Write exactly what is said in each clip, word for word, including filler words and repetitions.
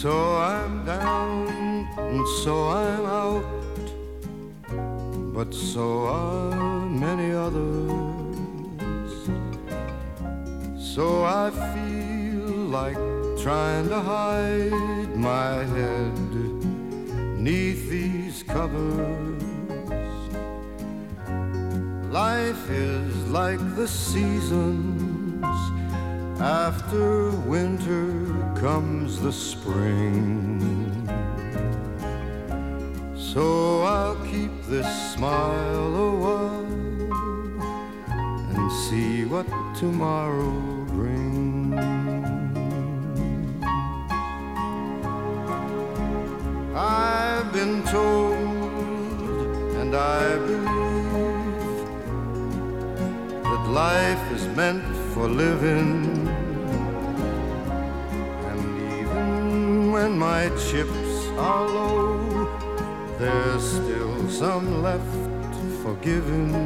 So I'm down and so I'm out, but so are many others. So I feel like trying to hide my head neath these covers. Life is like the seasons. After winter comes the spring. So I'll keep this smile a while and see what tomorrow brings. I've been told, and I believe, that life is meant for living. And even when my chips are low, there's still some left for giving.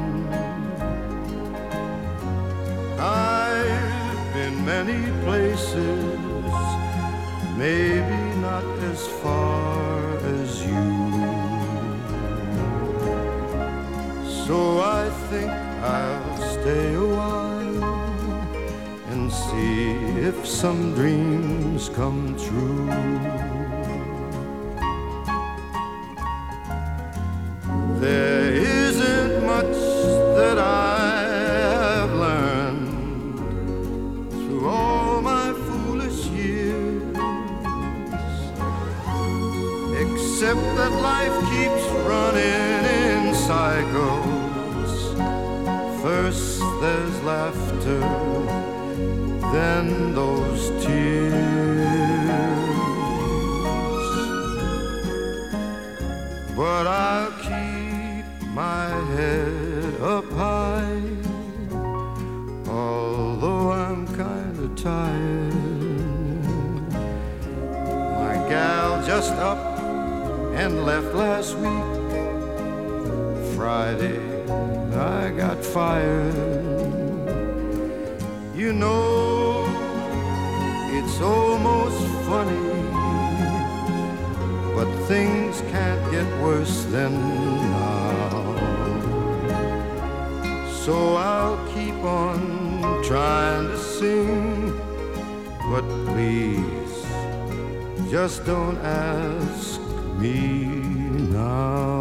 I've been many places, maybe not as far as you. So I think I'll stay a while and see if some dreams come true. There isn't much that I have learned through all my foolish years, except that life keeps running in cycles. First there's laughter, then those tears. But I'll keep my head up high, although I'm kinda tired. My gal just up and left last week. Friday I got fired. You know, it's almost funny, but things can't get worse than now. So I'll keep on trying to sing, but please, just don't ask me now.